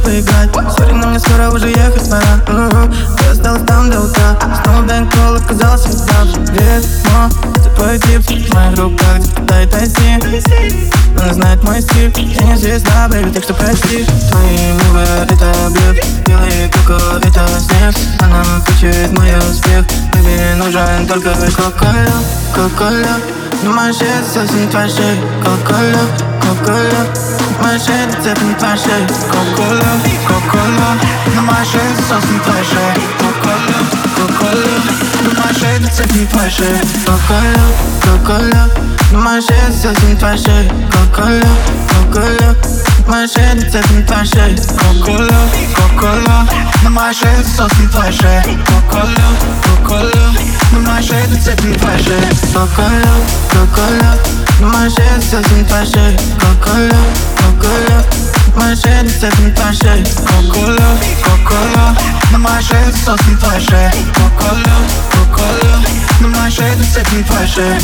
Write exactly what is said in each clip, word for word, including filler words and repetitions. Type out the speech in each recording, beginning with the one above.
поиграть. Сори, но мне скоро уже ехать пора. Я осталась там до утра. Снова бэнкролл, оказался прав. Ветмо, это твой тип. В моих руках где пытает найти. Она знает мой стиль. Я не звезда, бэйби, так что прости. Твои мувы, это блеф. Белые коко, это снег. Она включит мой успех. Бэйби, нужен только кока-кола, кока-кола. Но моя шея совсем твоя шея. Кока-кола, кока-кола. Моя шея рецепт на твоей шее. Кока-кола, кока-кола. Но моя шея совсем твоя шея. Кока-кола, кока-кола. Но моя шея рецепт на твоей шее. Кока-кола, кока-кола. Но моя шея совсем твоя шея. Кока-кола, кока-кола. Моя шея рецепт на твоей шее. Кока-кола, кока-кола. Но моя шея совсем твоя шея. Кока-кола, кока-кола. Но моя шея рецепт на твоей шее. Кока-кола, кока-кола. Но моя шея совсем твоя шея. Кока-кола, кока-кола. Моя шея рецепт на твоей шее. Кока-кола, кока-кола. Но моя шея совсем твоя шея. Кока-кола, кока-кола. Но моя шея рецепт на твоей шее.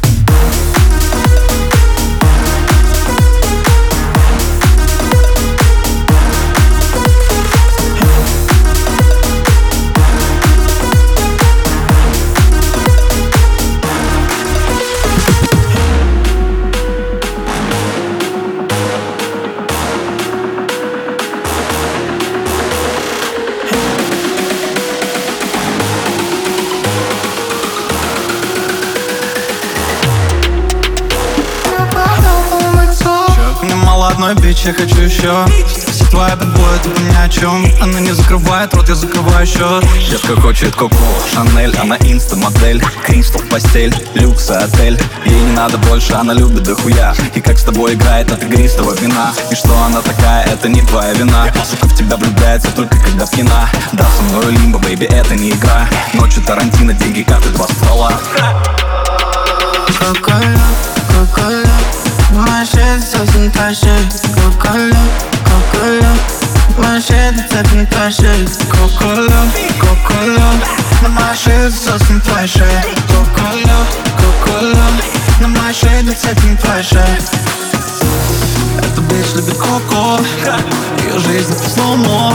Одной бич, я хочу еще. Все твои бэтбой, это ни о чем. Она не закрывает рот, я закрываю счет. Девка хочет Коко, Шанель, она инста-модель. Кристал в постель, люкс и отель. Ей не надо больше, она любит дохуя. И как с тобой играет от игристого вина. И что она такая, это не твоя вина. Сука в тебя влюбляется только когда пьяна. Да, со мной лимбо, бэйби, это не игра. Ночью Тарантино, деньги, карты, два ствола. Кока-кола, кока-кола. Моя шея совсем твоя шея. Кока-кола, кока-кола. Моя шея рецепт на твоей шее. Кока-кола, кока-кола. На моей шее совсем твоя шея. Кока-кола, кока-кола. На моей шее рецепт на твоей шее. Эта бич любит коко. Ее жизнь это слоумо.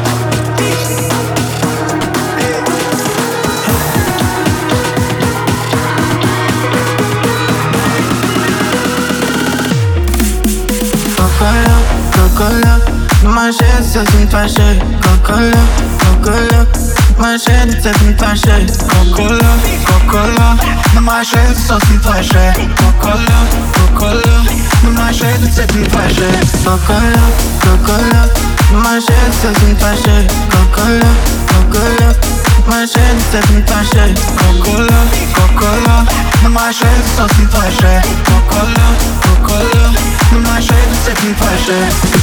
Кока-кола, кока-кола. Но моя шея совсем твоя шея. Кока-кола, кока-кола. Моя шея рецепт на твоей шее. Кока-кола, кока-кола. На моей шее совсем твоя шея. Кока-кола, кока-кола. На моей шее рецепт на твоей шее. Кока-кола, кока-кола. Но моя шея совсем твоя шея. Кока-кола, кока-кола. Моя шея рецепт на твоей шее. Кока-кола, кока-кола. На моей шее совсем твоя шея. Кока-кола, кока-кола. На моей шее рецепт на твоей шее.